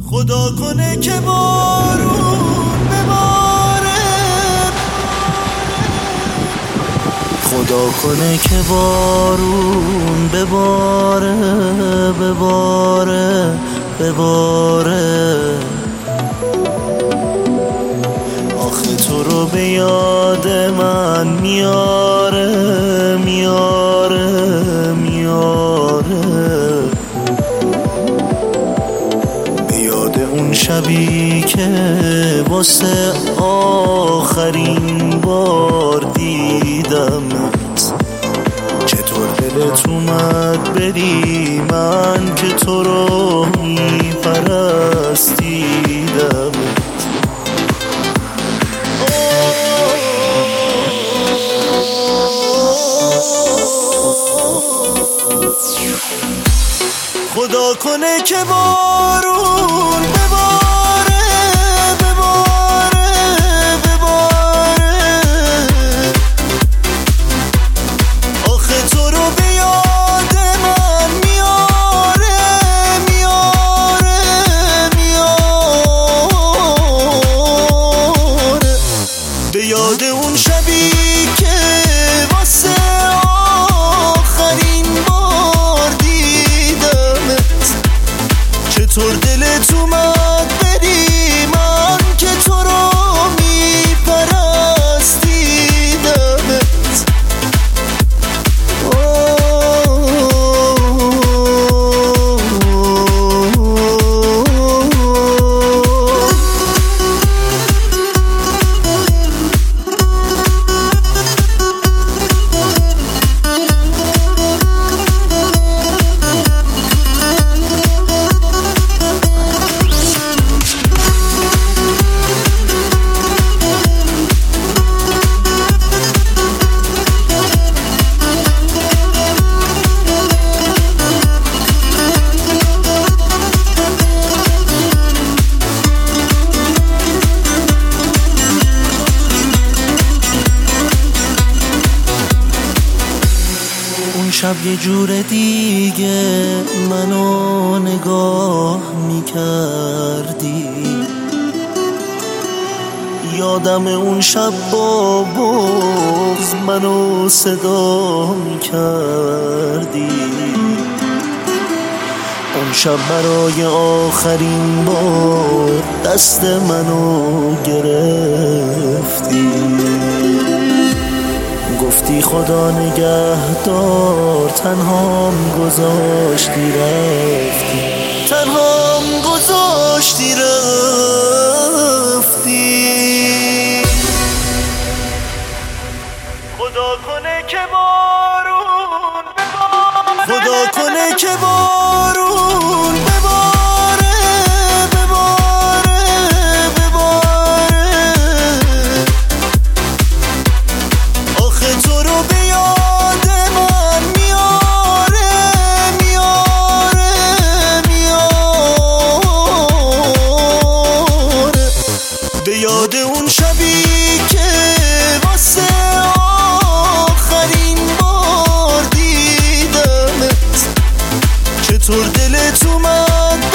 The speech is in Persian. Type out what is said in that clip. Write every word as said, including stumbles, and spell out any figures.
خدا کنه که بارون بباره، خدا کنه که بارون بباره بباره بباره. آخه تو رو به یاد من میاره میاره میاره، به یاد اون شبی که واسه آخرین بار دیدمت. چطور دلت اومد بری من که تو رو میپرستیدمت. خدا کنه که بارون بباره بباره بباره. آخه تو رو به یاد من میاره میاره میاره، به یاد اون شبی که واسه آخرین بار دیدمت. چطور دلت اومد بری من که تو رو میپرستیدمت. شب یه جور دیگه منو نگاه میکردی. یادم اون شب با بغض منو صدا میکردی. اون شب برای آخرین بار دست منو گرفتی. گفتی خدا نگهدار، تنهام گذاشتی رفتی، تنهام گذاشتی رفتی. خدا کنه که بارون بباره، خدا کنه که بارون بباره بباره بباره. آخه تو رو به یاد من میاره میاره میاره، به یاد اون شبی که واسه آخرین بار دیدمت. چطور دلت اومد